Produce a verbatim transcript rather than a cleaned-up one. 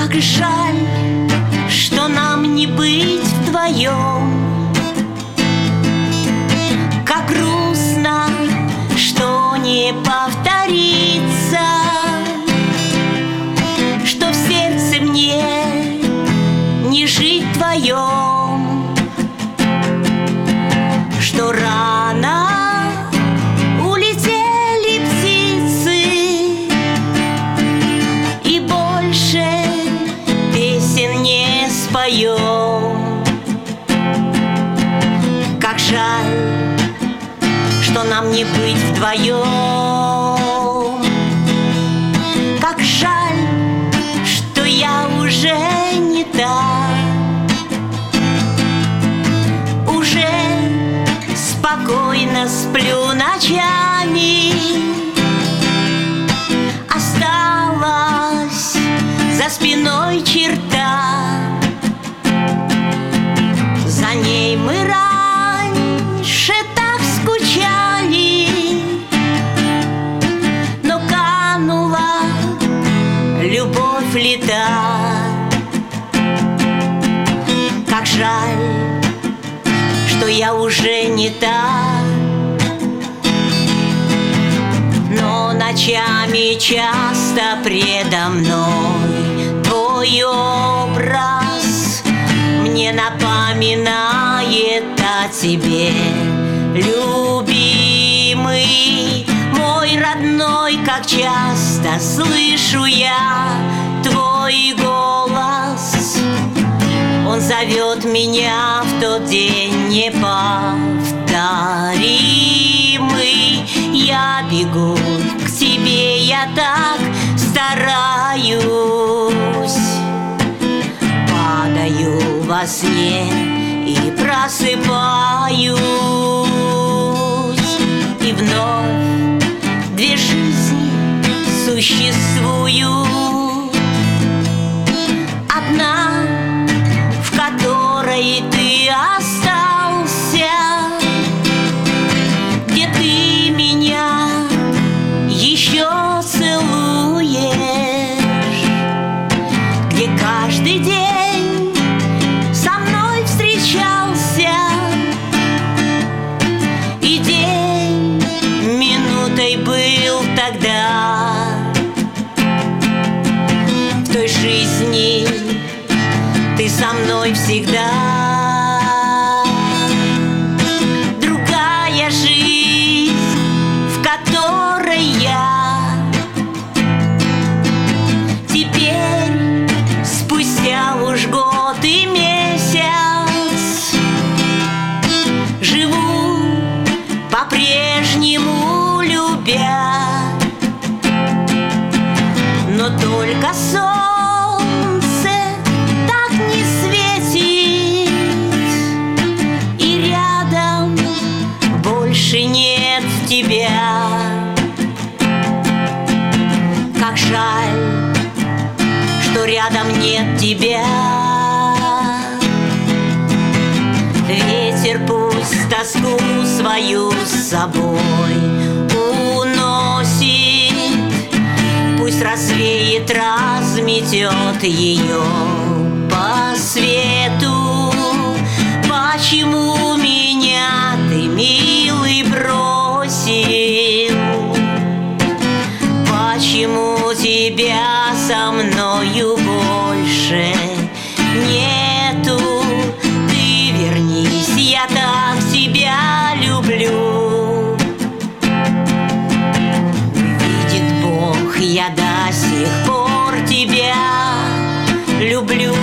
Как жаль, что нам не быть вдвоем. Как грустно, что не повторится, что в сердце мне не жить вдвоем, что рано улетели птицы, и больше песен не споем. Как жаль, что нам не быть вдвоем. Как жаль, что я уже не та, уже спокойно сплю ночами. Осталась за спиной черта, за ней мы раньше так скучали, но канула любовь лета. Как жаль, что я уже не та, но ночами часто предо мной твой образ мне напоминает о тебе, любимый мой родной. Как часто слышу я твой голос, он зовет меня в тот день неповторимый. Я бегу к тебе, я так стараюсь, падаю во сне и просыпаюсь, и вновь две жизни существуют. Одна, в которой ты остался, где ты меня еще целуешь, где каждый день со мной встречался, и день минутой был тогда. В той жизни ты со мной всегда. Другая жизнь, в которой я теперь, спустя уж год и месяц, живу по-прежнему любя, но только солнце так не светит, и рядом больше нет тебя. Как жаль, что рядом нет тебя. Ветер пусть тоску свою с собой уносит, пусть развеет, разметет ее по свету. Почему меня ты, милый, бросил? Почему тебя со мною больше нету? Ты вернись, я так тебя люблю. Видит Бог, я до сих пор тебя люблю.